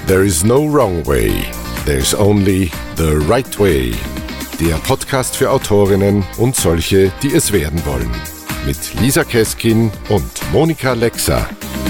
There is no wrong way. There's only the right way. Der Podcast für Autorinnen und solche, die es werden wollen. Mit Lisa Keskin und Monika Lexer.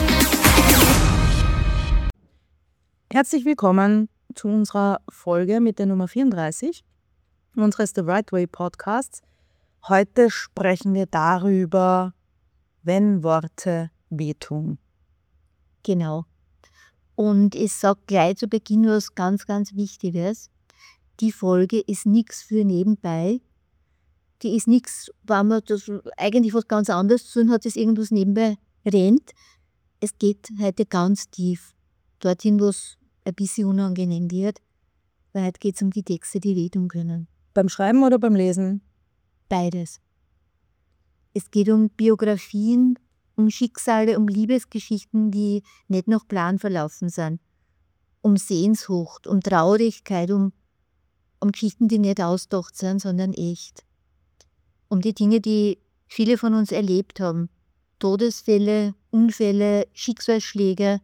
Herzlich willkommen zu unserer Folge mit der Nummer 34 unseres The Right Way Podcasts. Heute sprechen wir darüber, wenn Worte wehtun. Genau. Und ich sage gleich zu Beginn was ganz, ganz Wichtiges. Die Folge ist nichts für nebenbei. Die ist nichts, wenn man das eigentlich was ganz anderes zu tun hat, das irgendwas nebenbei rennt. Es geht heute ganz tief. Dorthin, wo es ein bisschen unangenehm wird. Weil heute geht es um die Texte, die wehtun können. Beim Schreiben oder beim Lesen? Beides. Es geht um Biografien, um Schicksale, um Liebesgeschichten, die nicht nach Plan verlaufen sind. Um Sehnsucht, um Traurigkeit, um Geschichten, die nicht ausgedacht sind, sondern echt. Um die Dinge, die viele von uns erlebt haben. Todesfälle, Unfälle, Schicksalsschläge.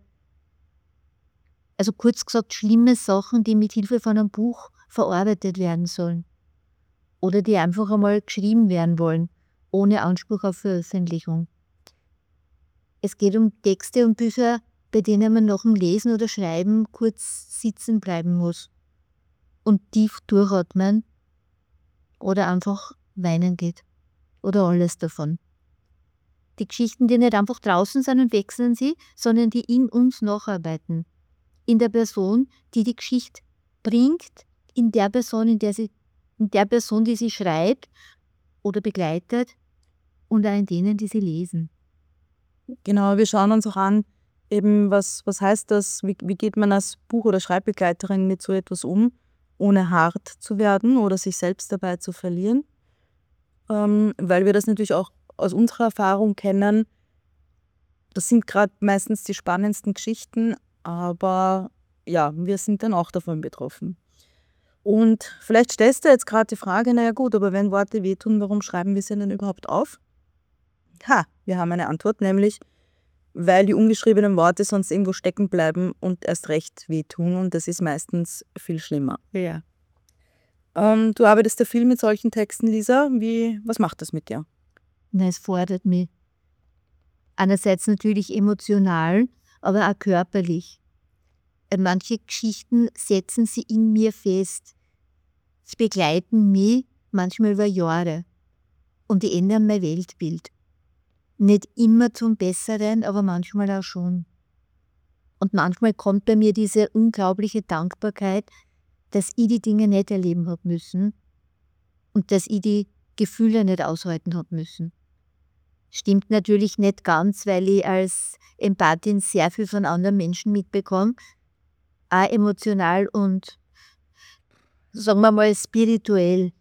Also kurz gesagt, schlimme Sachen, die mit Hilfe von einem Buch verarbeitet werden sollen. Oder die einfach einmal geschrieben werden wollen, ohne Anspruch auf Veröffentlichung. Es geht um Texte und Bücher, bei denen man nach dem Lesen oder Schreiben kurz sitzen bleiben muss und tief durchatmen oder einfach weinen geht. Oder alles davon. Die Geschichten, die nicht einfach draußen sind und wechseln sie, sondern die in uns nacharbeiten. In der Person, die die Geschichte bringt, in der Person, die sie schreibt oder begleitet und auch in denen, die sie lesen. Genau, wir schauen uns auch an, eben was heißt das, wie geht man als Buch- oder Schreibbegleiterin mit so etwas um, ohne hart zu werden oder sich selbst dabei zu verlieren. Weil wir das natürlich auch aus unserer Erfahrung kennen. Das sind gerade meistens die spannendsten Geschichten, aber ja, wir sind dann auch davon betroffen. Und vielleicht stellst du jetzt gerade die Frage, naja gut, aber wenn Worte wehtun, warum schreiben wir sie denn überhaupt auf? Wir haben eine Antwort, nämlich, weil die ungeschriebenen Worte sonst irgendwo stecken bleiben und erst recht wehtun und das ist meistens viel schlimmer. Ja. Du arbeitest ja viel mit solchen Texten, Lisa. Was macht das mit dir? Es fordert mich. Einerseits natürlich emotional, aber auch körperlich. Manche Geschichten setzen sie in mir fest. Sie begleiten mich manchmal über Jahre und die ändern mein Weltbild. Nicht immer zum Besseren, aber manchmal auch schon. Und manchmal kommt bei mir diese unglaubliche Dankbarkeit, dass ich die Dinge nicht erleben habe müssen und dass ich die Gefühle nicht aushalten habe müssen. Stimmt natürlich nicht ganz, weil ich als Empathin sehr viel von anderen Menschen mitbekomme, auch emotional und, sagen wir mal, spirituell.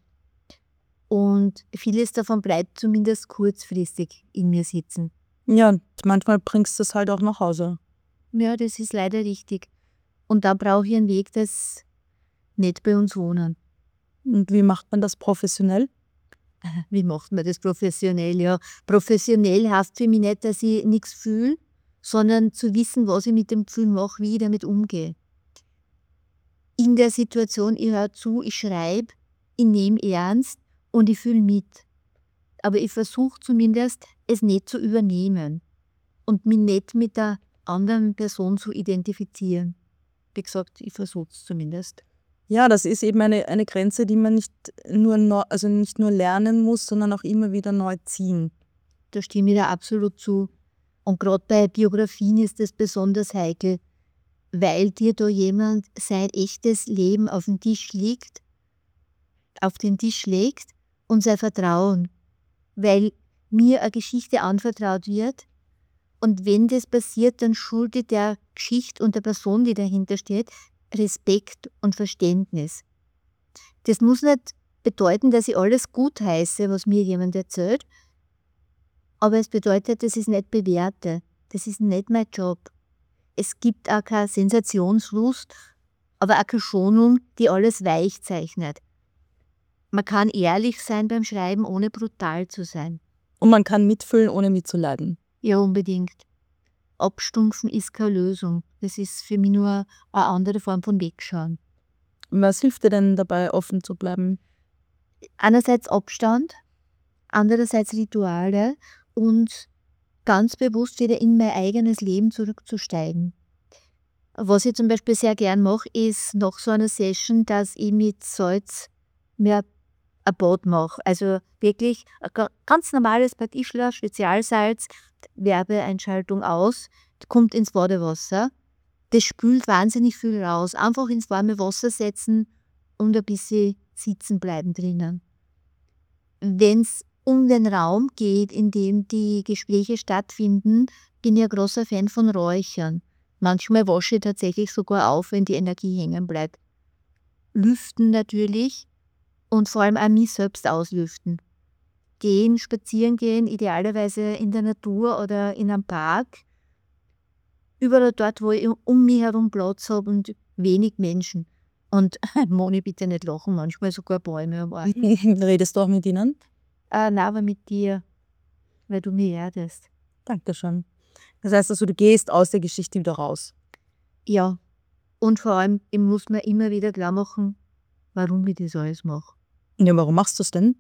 Und vieles davon bleibt zumindest kurzfristig in mir sitzen. Ja, und manchmal bringst du es halt auch nach Hause. Ja, das ist leider richtig. Und da brauche ich einen Weg, das nicht bei uns wohnen. Und wie macht man das professionell? Wie macht man das professionell? Ja, professionell heißt für mich nicht, dass ich nichts fühle, sondern zu wissen, was ich mit dem Gefühl mache, wie ich damit umgehe. In der Situation, ich höre zu, ich schreibe, ich nehme ernst und ich fühle mit. Aber ich versuche zumindest, es nicht zu übernehmen und mich nicht mit der anderen Person zu identifizieren. Wie gesagt, ich versuche es zumindest. Ja, das ist eben eine Grenze, die man nicht nur lernen muss, sondern auch immer wieder neu ziehen. Da stimme ich da absolut zu. Und gerade bei Biografien ist das besonders heikel, weil dir da jemand sein echtes Leben auf den Tisch legt und sein Vertrauen, weil mir eine Geschichte anvertraut wird und wenn das passiert, dann schuldet der Geschichte und der Person, die dahinter steht, Respekt und Verständnis. Das muss nicht bedeuten, dass ich alles gut heiße, was mir jemand erzählt, aber es bedeutet, dass ich es nicht bewerte. Das ist nicht mein Job. Es gibt auch keine Sensationslust, aber auch keine Schonung, die alles weich zeichnet. Man kann ehrlich sein beim Schreiben, ohne brutal zu sein. Und man kann mitfühlen, ohne mitzuleiden. Ja, unbedingt. Abstumpfen ist keine Lösung. Das ist für mich nur eine andere Form von Wegschauen. Was hilft dir denn dabei, offen zu bleiben? Einerseits Abstand, andererseits Rituale und ganz bewusst wieder in mein eigenes Leben zurückzusteigen. Was ich zum Beispiel sehr gern mache, ist nach so einer Session, dass ich mit Salz mir ein Bad mache. Also wirklich ein ganz normales Bad Ischler, Spezialsalz, Werbeeinschaltung aus, kommt ins Badewasser. Das spült wahnsinnig viel raus. Einfach ins warme Wasser setzen und ein bisschen sitzen bleiben drinnen. Wenn es um den Raum geht, in dem die Gespräche stattfinden, bin ich ein großer Fan von Räuchern. Manchmal wasche ich tatsächlich sogar auf, wenn die Energie hängen bleibt. Lüften natürlich und vor allem auch mich selbst auslüften. Gehen, spazieren gehen, idealerweise in der Natur oder in einem Park. Überall dort, wo ich um mich herum Platz habe und wenig Menschen. Und Moni, bitte nicht lachen, manchmal sogar Bäume am Arm. Redest du auch mit ihnen? Nein, aber mit dir, weil du mich erdest. Dankeschön. Das heißt also, du gehst aus der Geschichte wieder raus. Ja, und vor allem, ich muss mir immer wieder klar machen, warum ich das alles mache. Ja, warum machst du es denn?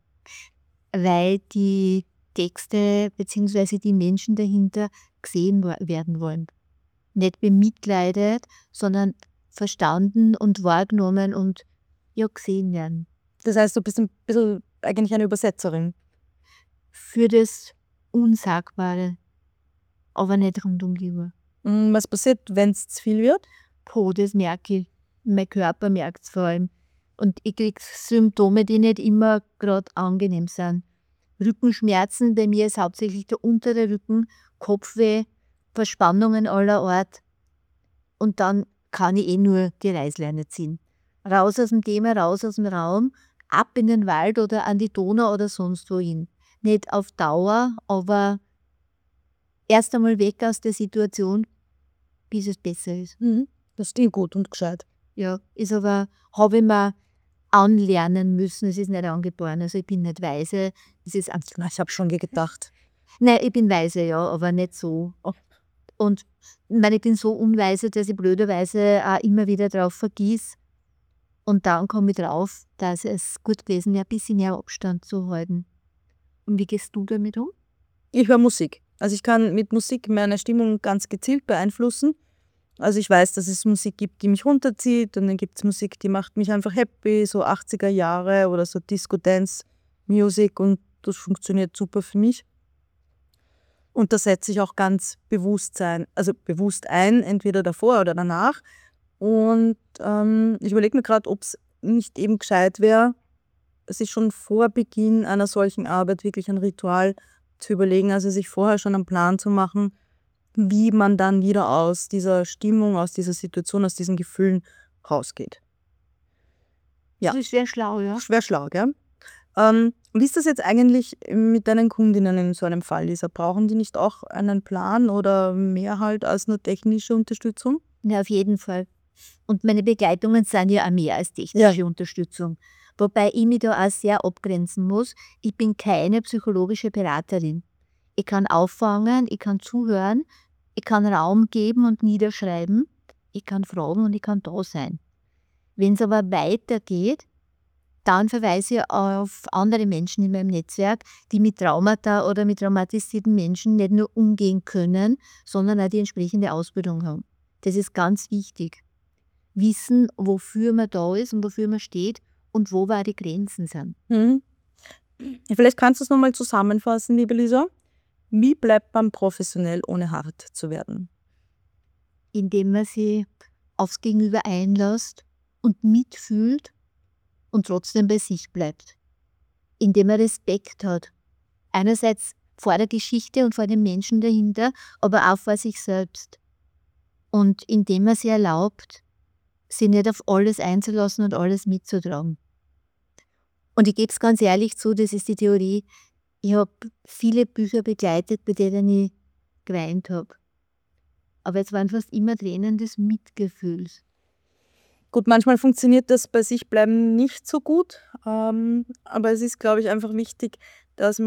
Weil die Texte bzw. die Menschen dahinter gesehen werden wollen. Nicht bemitleidet, sondern verstanden und wahrgenommen und ja gesehen werden. Das heißt, du bist ein bisschen eigentlich eine Übersetzerin. Für das Unsagbare, aber nicht rund um die Uhr. Was passiert, wenn es zu viel wird? Das merke ich. Mein Körper merkt es vor allem. Und ich kriege Symptome, die nicht immer gerade angenehm sind. Rückenschmerzen, bei mir ist hauptsächlich der untere Rücken, Kopfweh, Verspannungen aller Art. Und dann kann ich nur die Reißleine ziehen. Raus aus dem Thema, raus aus dem Raum, ab in den Wald oder an die Donau oder sonst wohin. Nicht auf Dauer, aber erst einmal weg aus der Situation, bis es besser ist. Das klingt gut und gescheit. Ja, ist aber, habe ich mir anlernen müssen, es ist nicht angeboren, also ich bin nicht weise. Es ist einfach, Ich habe schon gedacht. nein, ich bin weise, ja, aber nicht so. Und ich bin so unweise, dass ich blöderweise auch immer wieder drauf vergieß. Und dann komme ich drauf, dass es gut gewesen wäre, ein bisschen mehr Abstand zu halten. Und wie gehst du damit um? Ich höre Musik. Also ich kann mit Musik meine Stimmung ganz gezielt beeinflussen. Also ich weiß, dass es Musik gibt, die mich runterzieht, und dann gibt es Musik, die macht mich einfach happy, so 80er Jahre oder so Disco-Dance-Music, und das funktioniert super für mich. Und da setze ich auch ganz bewusst ein, entweder davor oder danach. Und ich überlege mir gerade, ob es nicht eben gescheit wäre, sich schon vor Beginn einer solchen Arbeit wirklich ein Ritual zu überlegen, also sich vorher schon einen Plan zu machen, wie man dann wieder aus dieser Stimmung, aus dieser Situation, aus diesen Gefühlen rausgeht. Ja. Das ist sehr schlau, ja. Schwer schlau, gell? Wie ist das jetzt eigentlich mit deinen Kundinnen in so einem Fall, Lisa? Brauchen die nicht auch einen Plan oder mehr halt als nur technische Unterstützung? Ja, auf jeden Fall. Und meine Begleitungen sind ja auch mehr als technische Unterstützung. Wobei ich mich da auch sehr abgrenzen muss. Ich bin keine psychologische Beraterin. Ich kann auffangen, ich kann zuhören, ich kann Raum geben und niederschreiben, ich kann fragen und ich kann da sein. Wenn es aber weitergeht, dann verweise ich auf andere Menschen in meinem Netzwerk, die mit Traumata oder mit traumatisierten Menschen nicht nur umgehen können, sondern auch die entsprechende Ausbildung haben. Das ist ganz wichtig. Wissen, wofür man da ist und wofür man steht und wo die Grenzen sind. Vielleicht kannst du es nochmal zusammenfassen, liebe Lisa. Wie bleibt man professionell, ohne hart zu werden? Indem man sich aufs Gegenüber einlässt und mitfühlt und trotzdem bei sich bleibt. Indem man Respekt hat. Einerseits vor der Geschichte und vor den Menschen dahinter, aber auch vor sich selbst. Und indem man sich erlaubt, sich nicht auf alles einzulassen und alles mitzutragen. Und ich gebe es ganz ehrlich zu, das ist die Theorie. Ich habe viele Bücher begleitet, bei denen ich geweint habe. Aber es waren fast immer Tränen des Mitgefühls. Gut, manchmal funktioniert das bei sich bleiben nicht so gut, aber es ist, glaube ich, einfach wichtig, dass man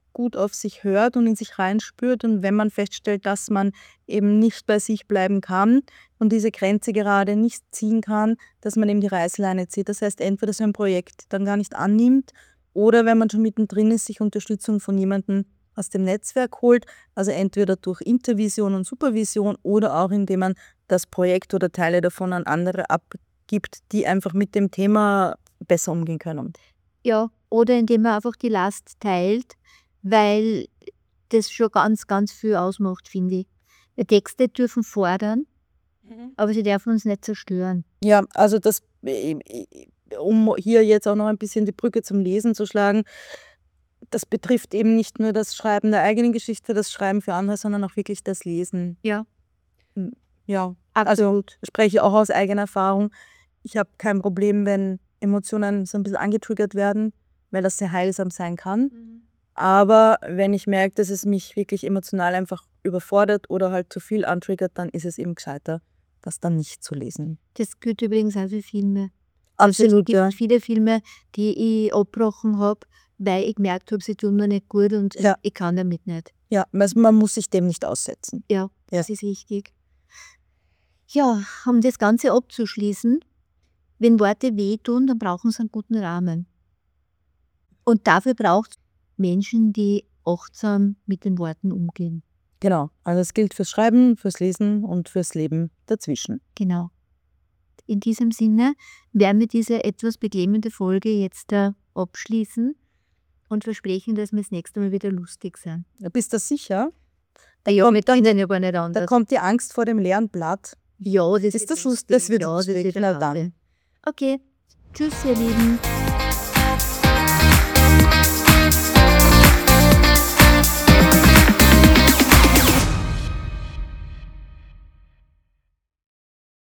gut auf sich hört und in sich reinspürt und wenn man feststellt, dass man eben nicht bei sich bleiben kann und diese Grenze gerade nicht ziehen kann, dass man eben die Reißleine zieht. Das heißt, entweder so ein Projekt dann gar nicht annimmt oder wenn man schon mittendrin ist, sich Unterstützung von jemandem aus dem Netzwerk holt, also entweder durch Intervision und Supervision oder auch indem man das Projekt oder Teile davon an andere abgibt, die einfach mit dem Thema besser umgehen können. Ja, oder indem man einfach die Last teilt, weil das schon ganz, ganz viel ausmacht, finde ich. Die Texte dürfen fordern, aber sie dürfen uns nicht zerstören. Ja, also das, um hier jetzt auch noch ein bisschen die Brücke zum Lesen zu schlagen, das betrifft eben nicht nur das Schreiben der eigenen Geschichte, das Schreiben für andere, sondern auch wirklich das Lesen. Ja, Ja, also absolut. spreche auch aus eigener Erfahrung. Ich habe kein Problem, wenn Emotionen so ein bisschen angetriggert werden, weil das sehr heilsam sein kann. Aber wenn ich merke, dass es mich wirklich emotional einfach überfordert oder halt zu viel antriggert, dann ist es eben gescheiter, das dann nicht zu lesen. Das gilt übrigens auch für Filme. Absolut, Es ja. gibt viele Filme, die ich abgebrochen habe, weil ich gemerkt habe, sie tun mir nicht gut und Ja. ich kann damit nicht. Ja, also man muss sich dem nicht aussetzen. Ja, Ja. das ist wichtig. Ja, um das Ganze abzuschließen, wenn Worte wehtun, dann brauchen sie einen guten Rahmen. Und dafür braucht es Menschen, die achtsam mit den Worten umgehen. Genau, also es gilt fürs Schreiben, fürs Lesen und fürs Leben dazwischen. Genau. In diesem Sinne werden wir diese etwas beklemmende Folge jetzt abschließen und versprechen, dass wir das nächste Mal wieder lustig sind. Bist du sicher? Ja, wir können ja gar nicht Da anders. kommt die Angst vor dem leeren Blatt. Ja, das Ist das lustig? Das wird ja, das lustig. wird Na schade. dann. Okay, tschüss ihr Lieben.